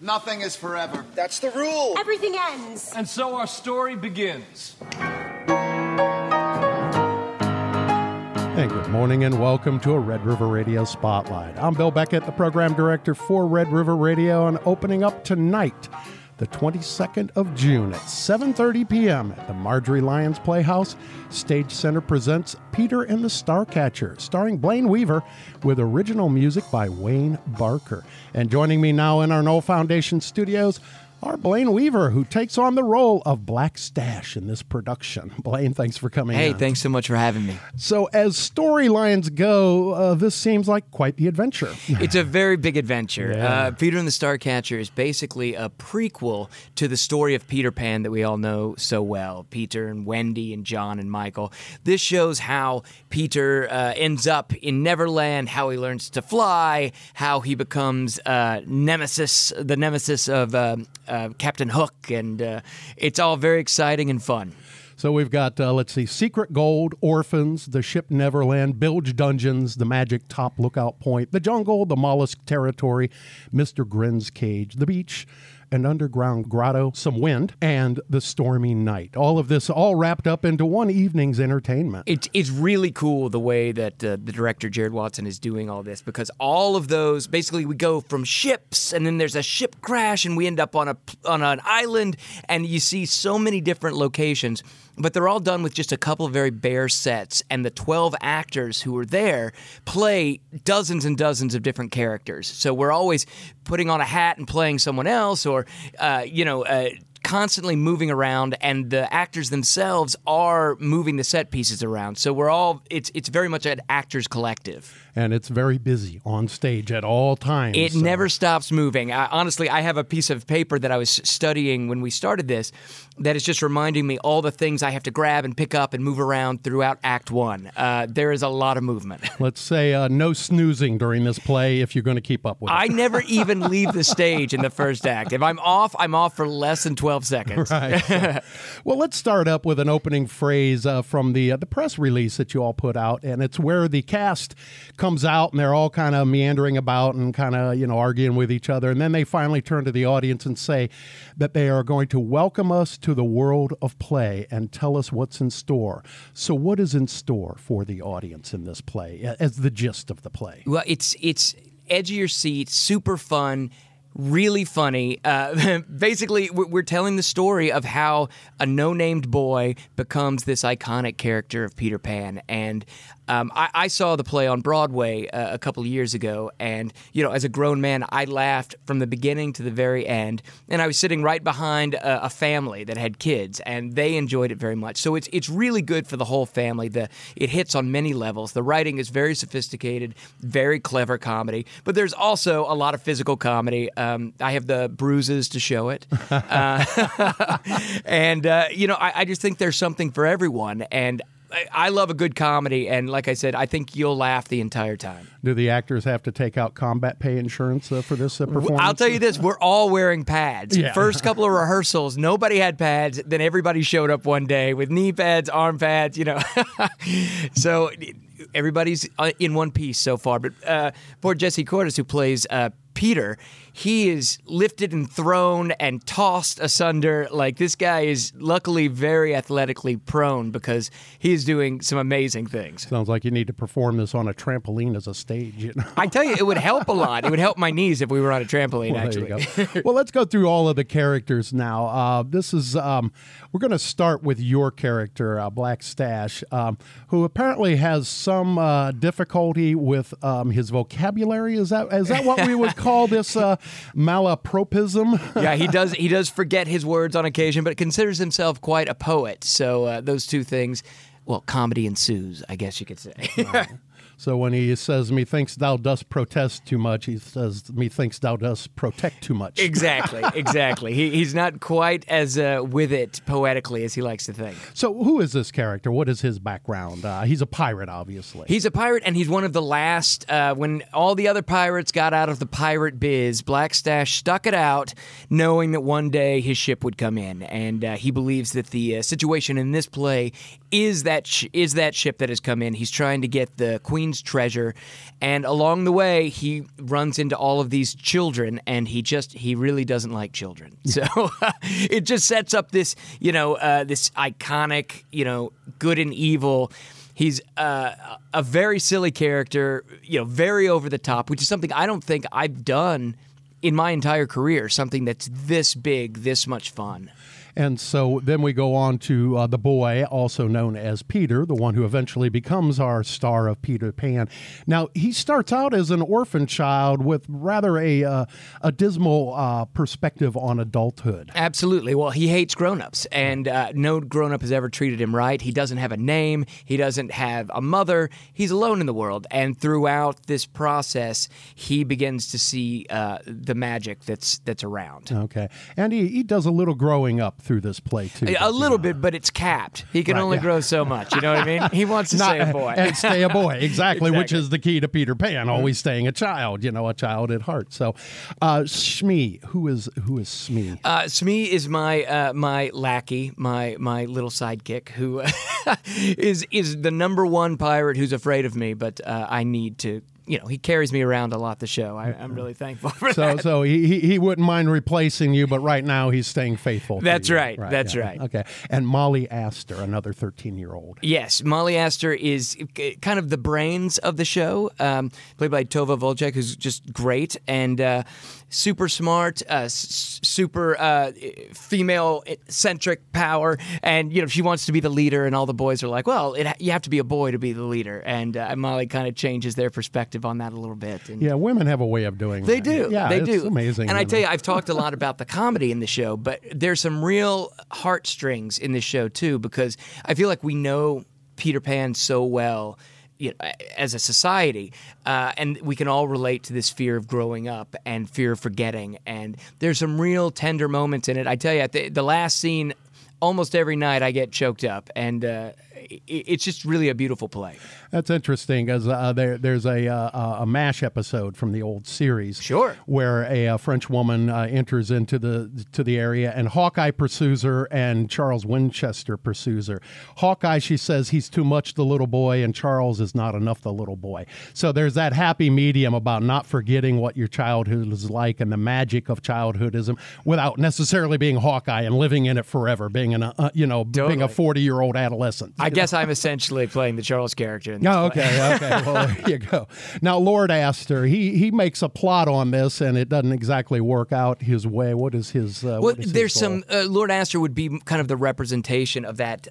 Nothing is forever. That's the rule. Everything ends. And so our story begins. And good morning and welcome to a Red River Radio Spotlight. I'm Bill Beckett, the program director for Red River Radio, and opening up tonight, the 22nd of June at 7:30 p.m. at the Marjorie Lyons Playhouse, Stage Center presents Peter and the Starcatcher, starring Blaine Weaver, with original music by Wayne Barker. And joining me now in our Knoll Foundation studios are Blaine Weaver, who takes on the role of Black Stash in this production. Blaine, thanks for coming Hey, in. thanks so much for having me. So as storylines go, this seems like quite the adventure. It's a very big adventure. Yeah. Peter and the Starcatcher is basically a prequel to the story of Peter Pan that we all know so well. Peter and Wendy and John and Michael. This shows how Peter ends up in Neverland, how he learns to fly, how he becomes the nemesis of Captain Hook, and it's all very exciting and fun. So we've got, Secret Gold, Orphans, The Ship Neverland, Bilge Dungeons, The Magic Top Lookout Point, The Jungle, The Mollusk Territory, Mr. Grin's Cage, The Beach, An Underground Grotto, Some Wind, and The Stormy Night. All of this all wrapped up into one evening's entertainment. It's really cool the way that the director, Jared Watson, is doing all this, because all of those, basically we go from ships, and then there's a ship crash, and we end up on an island, and you see so many different locations. But they're all done with just a couple of very bare sets, and the 12 actors who are there play dozens and dozens of different characters. So we're always putting on a hat and playing someone else, or constantly moving around, and the actors themselves are moving the set pieces around. So it's very much an actors collective. And it's very busy on stage at all times. It never stops moving. Honestly, I have a piece of paper that I was studying when we started this that is just reminding me all the things I have to grab and pick up and move around throughout Act 1. There is a lot of movement. Let's say no snoozing during this play if you're going to keep up with it. I never even leave the stage in the first act. If I'm off for less than 12 seconds. Right. Well, let's start up with an opening phrase from the press release that you all put out, and it's where the cast comes out and they're all kind of meandering about and kind of, arguing with each other, and then they finally turn to the audience and say that they are going to welcome us to the world of play and tell us what's in store. So what is in store for the audience in this play as the gist of the play? Well, it's edge of your seat, super fun, really funny. Basically, we're telling the story of how a no-named boy becomes this iconic character of Peter Pan. And I saw the play on Broadway a couple of years ago, and as a grown man, I laughed from the beginning to the very end. And I was sitting right behind a family that had kids, and they enjoyed it very much. So it's really good for the whole family. It hits on many levels. The writing is very sophisticated, very clever comedy, but there's also a lot of physical comedy. I have the bruises to show it. And I just think there's something for everyone. And I love a good comedy, and like I said, I think you'll laugh the entire time. Do the actors have to take out combat pay insurance for this performance? I'll tell you this, we're all wearing pads. Yeah. First couple of rehearsals, nobody had pads. Then everybody showed up one day with knee pads, arm pads, So everybody's in one piece so far. But poor Jesse Cordes, who plays Peter, he is lifted and thrown and tossed asunder. Like, this guy is luckily very athletically prone because he is doing some amazing things. Sounds like you need to perform this on a trampoline as a stage. I tell you, it would help a lot. It would help my knees if we were on a trampoline, Well, actually. there you go. Well, let's go through all of the characters now. This is we're going to start with your character, Black Stash, who apparently has some difficulty with his vocabulary. Is that what we would call this malapropism? Yeah, he does forget his words on occasion, but considers himself quite a poet. So those two things, well, comedy ensues, I guess you could say. Right. So when he says, "Methinks thou dost protest too much," he says, "Methinks thou dost protect too much." Exactly. He's not quite as with it poetically as he likes to think. So who is this character? What is his background? He's a pirate, obviously. He's a pirate, and he's one of the last. When all the other pirates got out of the pirate biz, Black Stash stuck it out, knowing that one day his ship would come in, and he believes that the situation in this play is that ship that has come in. He's trying to get the Queen queen's treasure. And along the way, he runs into all of these children, and he really doesn't like children. So it just sets up this, this iconic, good and evil. He's a very silly character, very over the top, which is something I don't think I've done in my entire career, something that's this big, this much fun. And so then we go on to the boy, also known as Peter, the one who eventually becomes our star of Peter Pan. Now, he starts out as an orphan child with rather a dismal perspective on adulthood. Absolutely. Well, he hates grown-ups, and no grown-up has ever treated him right. He doesn't have a name. He doesn't have a mother. He's alone in the world. And throughout this process, he begins to see the magic that's around. Okay. And he does a little growing up through this play, too. A little bit, but it's capped. He can only grow so much. You know what I mean? He wants to stay a boy. And stay a boy, exactly, which is the key to Peter Pan, always staying a child, a child at heart. So, Smee, who is Smee? Smee is my lackey, my little sidekick, who is the number one pirate who's afraid of me, but I need to. He carries me around a lot, the show. I'm really thankful for that. So he wouldn't mind replacing you, but right now he's staying faithful. That's to you. right. That's right. Okay. And Molly Astor, another 13-year-old. Yes, Molly Astor is kind of the brains of the show, played by Tova Volchek, who's just great and super smart, super female-centric power. And, she wants to be the leader, and all the boys are like, well, you have to be a boy to be the leader. And Molly kind of changes their perspective on that a little bit. And women have a way of doing they that. Do. Yeah, they it's do. Amazing. And I tell you, I've talked a lot about the comedy in the show, but there's some real heartstrings in this show, too, because I feel like we know Peter Pan so well as a society, and we can all relate to this fear of growing up and fear of forgetting. And there's some real tender moments in it. I tell you, at the last scene, almost every night I get choked up, and it's just really a beautiful play. That's interesting, because there's a MASH episode from the old series, sure, where a French woman enters into the area, and Hawkeye pursues her, and Charles Winchester pursues her. Hawkeye, she says, he's too much the little boy, and Charles is not enough the little boy. So there's that happy medium about not forgetting what your childhood is like and the magic of childhoodism, without necessarily being Hawkeye and living in it forever, being being a 40-year-old adolescent. I guess I'm essentially playing the Charles character in this play. Okay. Well, there you go. Now, Lord Astor, he makes a plot on this, and it doesn't exactly work out his way. What is his there's some Lord Astor would be kind of the representation of that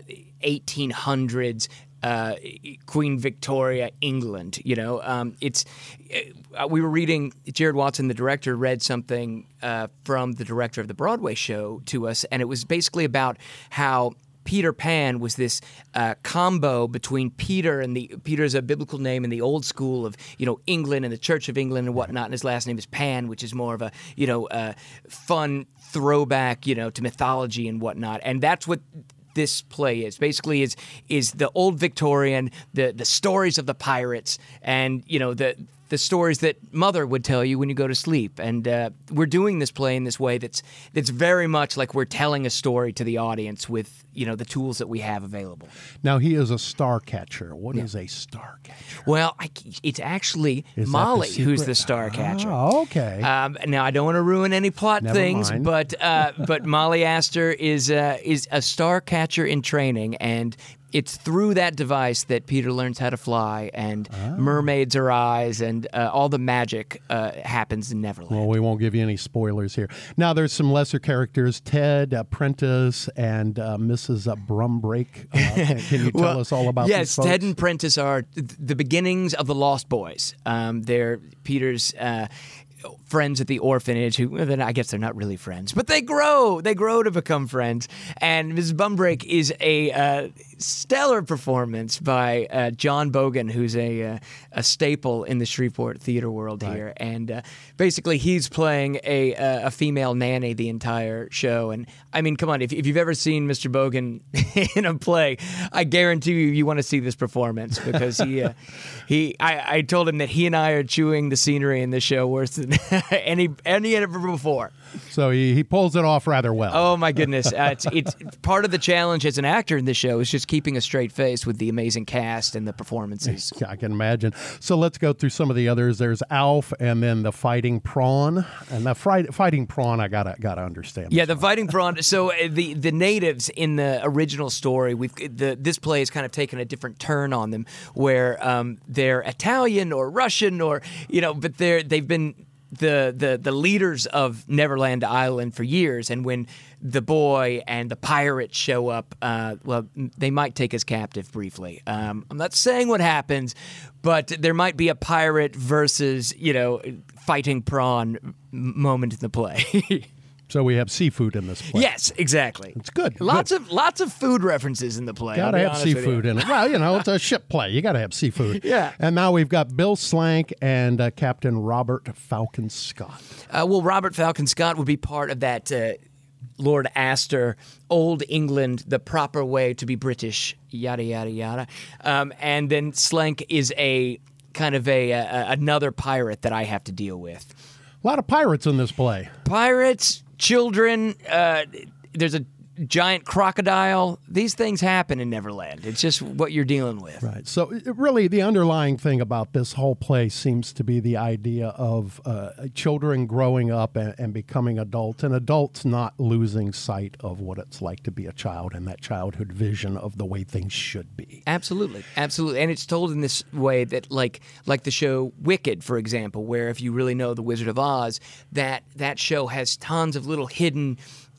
1800s Queen Victoria, England. It's we were reading. Jared Watson, the director, read something from the director of the Broadway show to us, and it was basically about how Peter Pan was this combo between Peter and Peter is a biblical name in the old school of England and the Church of England and whatnot, and his last name is Pan, which is more of a fun throwback to mythology and whatnot, and that's what this play is basically is the old Victorian, the stories of the pirates, and the stories that Mother would tell you when you go to sleep. And we're doing this play in this way that's very much like we're telling a story to the audience with the tools that we have available. Now, he is a star catcher. What is a star catcher? Well, it's actually Molly who's the star catcher. Oh, okay. Now, I don't want to ruin any plot things, mind. but Molly Astor is a star catcher in training, and it's through that device that Peter learns how to fly, and mermaids arise, and all the magic happens in Neverland. Well, we won't give you any spoilers here. Now, there's some lesser characters, Ted, Prentice, and Mrs. Brumbrake. Can you tell us all about these folks? Yes, Ted and Prentice are the beginnings of the Lost Boys. They're Peter's friends at the orphanage who, then I guess they're not really friends, but they grow to become friends. And Mrs. Bumbrake is a stellar performance by John Bogan, who's a staple in the Shreveport theater world here. And basically he's playing a female nanny the entire show. And I mean, come on, if you've ever seen Mr. Bogan in a play, I guarantee you want to see this performance, because I told him that he and I are chewing the scenery in this show worse than any ever before. So he pulls it off rather well. Oh my goodness! It's part of the challenge as an actor in this show is just keeping a straight face with the amazing cast and the performances. Yeah, I can imagine. So let's go through some of the others. There's Alf, and then the fighting prawn. And the fighting prawn, I gotta understand. Yeah, the fighting prawn. So the natives in the original story, this play has kind of taken a different turn on them, where they're Italian or Russian or but they've been the leaders of Neverland Island for years, and when the boy and the pirate show up, they might take us captive briefly. I'm not saying what happens, but there might be a pirate versus fighting prawn moment in the play. So we have seafood in this play. Yes, exactly. It's good. Lots of food references in the play. Gotta have seafood in it. Well, it's a ship play. You gotta have seafood. Yeah. And now we've got Bill Slank and Captain Robert Falcon Scott. Robert Falcon Scott would be part of that Lord Astor, Old England, the proper way to be British, yada yada yada. And then Slank is a kind of another pirate that I have to deal with. A lot of pirates in this play. Pirates. Children, there's a giant crocodile. These things happen in Neverland. It's just what you're dealing with. Right. So really the underlying thing about this whole play seems to be the idea of children growing up and becoming adults, and adults not losing sight of what it's like to be a child and that childhood vision of the way things should be. Absolutely. Absolutely. And it's told in this way that like the show Wicked, for example, where if you really know The Wizard of Oz, that show has tons of little hidden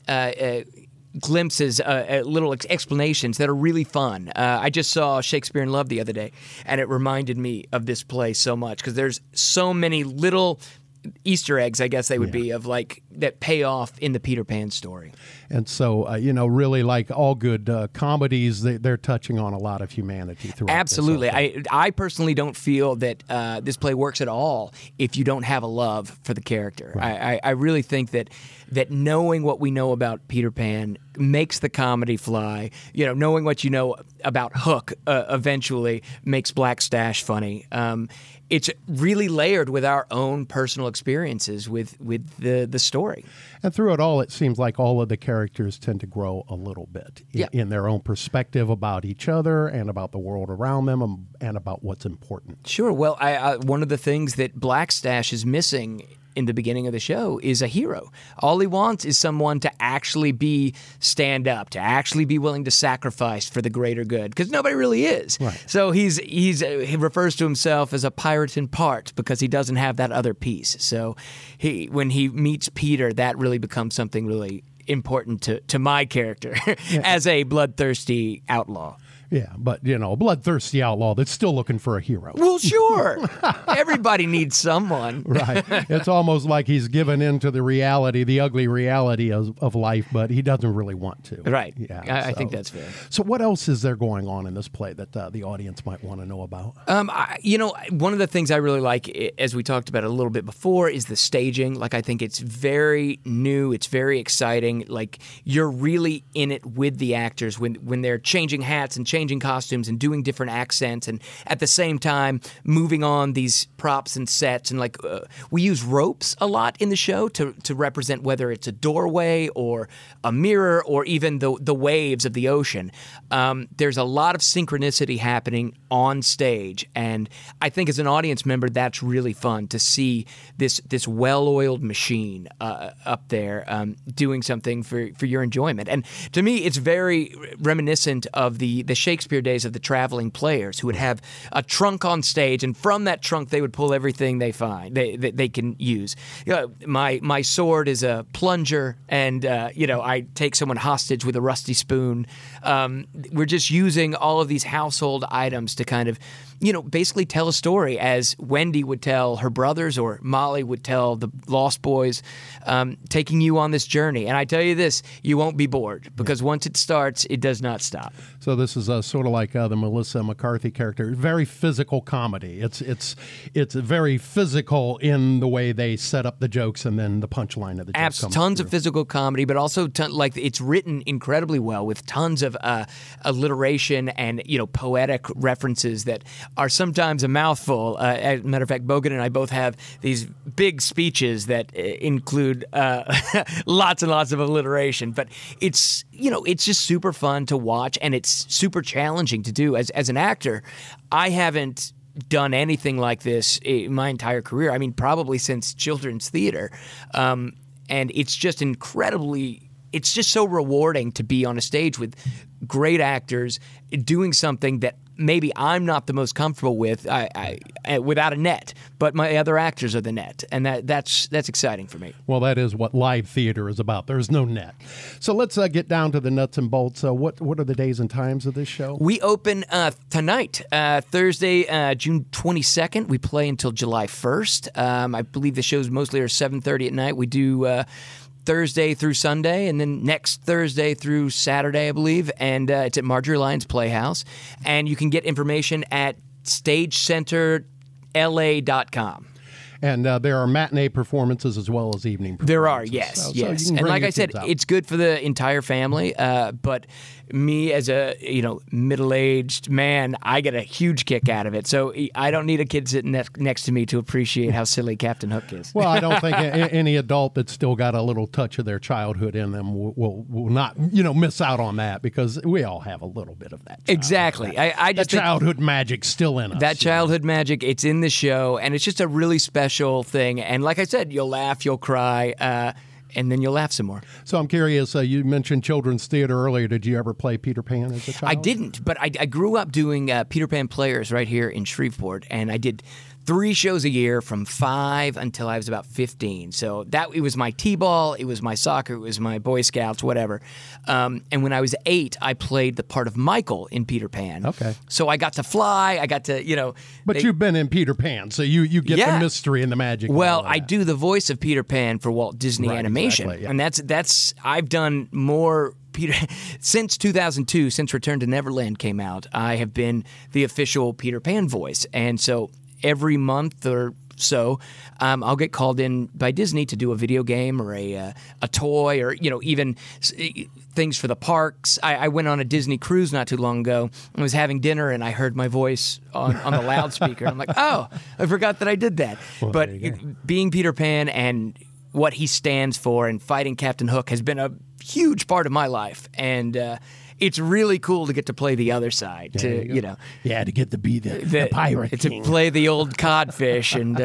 glimpses, little explanations that are really fun. I just saw Shakespeare in Love the other day, and it reminded me of this play so much because there's so many little Easter eggs, I guess they would be, of that pay off in the Peter Pan story. And so, really, like all good comedies, they're touching on a lot of humanity throughout. Absolutely. I personally don't feel that this play works at all if you don't have a love for the character. Right. I really think that knowing what we know about Peter Pan makes the comedy fly. Knowing what you know about Hook eventually makes Black Stash funny. It's really layered with our own personal experiences with the story. And through it all, it seems like all of the characters tend to grow a little bit in their own perspective about each other and about the world around them and about what's important. Sure. Well, one of the things that Black Stash is missing in the beginning of the show is a hero. All he wants is someone to actually stand up, to actually be willing to sacrifice for the greater good, because nobody really is. Right. So he refers to himself as a pirate in part because he doesn't have that other piece. So when he meets Peter, that really becomes something really important to my character as a bloodthirsty outlaw. Yeah, but, a bloodthirsty outlaw that's still looking for a hero. Well, sure. Everybody needs someone. Right. It's almost like he's given in to the ugly reality of life, but he doesn't really want to. Right. Yeah. I think that's fair. So what else is there going on in this play that the audience might want to know about? One of the things I really like, as we talked about a little bit before, is the staging. I think it's very new. It's very exciting. You're really in it with the actors when they're changing hats and changing costumes and doing different accents, and at the same time moving on these props and sets. And we use ropes a lot in the show to represent whether it's a doorway or a mirror or even the waves of the ocean. There's a lot of synchronicity happening on stage, and I think as an audience member, that's really fun to see this well-oiled machine up there doing something for your enjoyment. And to me, it's very reminiscent of the Shakespeare days of the traveling players who would have a trunk on stage, and from that trunk they would pull everything they find they can use. My sword is a plunger, and I take someone hostage with a rusty spoon. We're just using all of these household items to kind of basically tell a story, as Wendy would tell her brothers or Molly would tell the Lost Boys, taking you on this journey. And I tell you this, you won't be bored, because once it starts, it does not stop. So this is sort of like the Melissa McCarthy character, very physical comedy. It's very physical in the way they set up the jokes and then the punchline of the joke comes tons through. Of physical comedy, but also it's written incredibly well with tons of alliteration and poetic references that are sometimes a mouthful. As a matter of fact, Bogan and I both have these big speeches that include lots and lots of alliteration. But it's just super fun to watch, and it's super challenging to do. As an actor, I haven't done anything like this in my entire career. I mean, probably since children's theater. And it's just it's just so rewarding to be on a stage with great actors doing something that maybe I'm not the most comfortable with without a net, but my other actors are the net, and that's exciting for me. Well, that is what live theater is about. There's no net. So let's get down to the nuts and bolts. What are the days and times of this show? We open tonight, Thursday, June 22nd. We play until July 1st. I believe the shows mostly are 7:30 at night. We do Thursday through Sunday, and then next Thursday through Saturday, I believe, and it's at Marjorie Lyons Playhouse. And you can get information at StageCenterLA.com. And there are matinee performances as well as evening performances. There are, yes, yes. So and like I said, it's good for the entire family, but me as a middle-aged man, I get a huge kick out of it. So I don't need a kid sitting next to me to appreciate how silly Captain Hook is. Well, I don't think any adult that's still got a little touch of their childhood in them will not miss out on that, because we all have a little bit of that. Exactly. I just think childhood magic's still in us. That childhood magic, it's in the show, and it's just a really special thing. And like I said, you'll laugh, you'll cry, and then you'll laugh some more. So I'm curious, you mentioned children's theater earlier. Did you ever play Peter Pan as a child? I didn't, but I grew up doing Peter Pan Players right here in Shreveport, and I did 3 shows a year from 5 until I was about 15. So it was my T-ball, it was my soccer, it was my Boy Scouts, whatever. And when I was 8, I played the part of Michael in Peter Pan. Okay. So I got to fly, I got to, But you've been in Peter Pan, so you get the mystery and the magic. Well, I do the voice of Peter Pan for Walt Disney Animation. Exactly, yeah. And that's I've done more Peter since 2002, since Return to Neverland came out. I have been the official Peter Pan voice. And so every month or so, I'll get called in by Disney to do a video game or a toy, or even things for the parks. I went on a Disney cruise not too long ago. I was having dinner and I heard my voice on the loudspeaker. I'm like, oh, I forgot that I did that. Well, but being Peter Pan and what he stands for and fighting Captain Hook has been a huge part of my life, and it's really cool to get to play the other side. To get to be the pirate king. To play the old codfish, and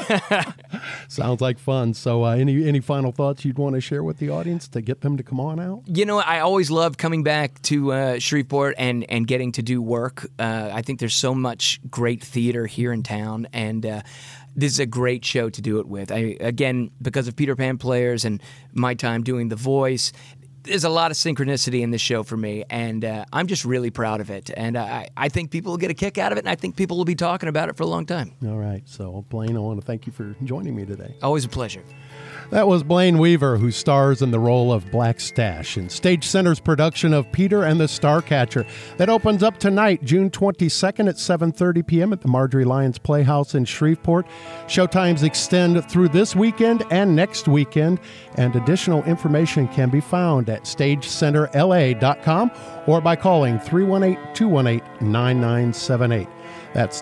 sounds like fun. So, any final thoughts you'd want to share with the audience to get them to come on out? I always love coming back to Shreveport and getting to do work. I think there's so much great theater here in town, and this is a great show to do it with. Again, because of Peter Pan Players and my time doing the voice, there's a lot of synchronicity in this show for me, and I'm just really proud of it. And I think people will get a kick out of it, and I think people will be talking about it for a long time. All right. So, Blaine, I want to thank you for joining me today. Always a pleasure. That was Blaine Weaver, who stars in the role of Black Stache in Stage Center's production of Peter and the Starcatcher that opens up tonight, June 22nd at 7:30 p.m. at the Marjorie Lyons Playhouse in Shreveport. Showtimes extend through this weekend and next weekend, and additional information can be found at StageCenterLA.com or by calling 318-218-9978. That's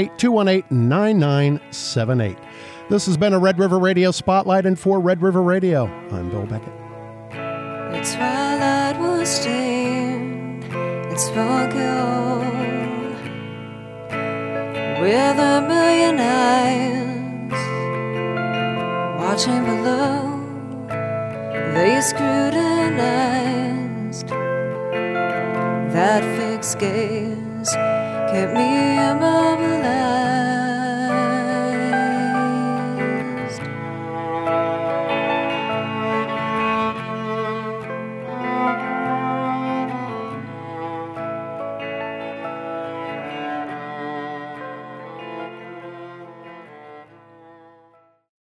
318-218-9978. This has been a Red River Radio Spotlight, and for Red River Radio, I'm Bill Beckett. The twilight was stained and sparkled with a million eyes watching below. They scrutinized that fixed gaze, kept me in my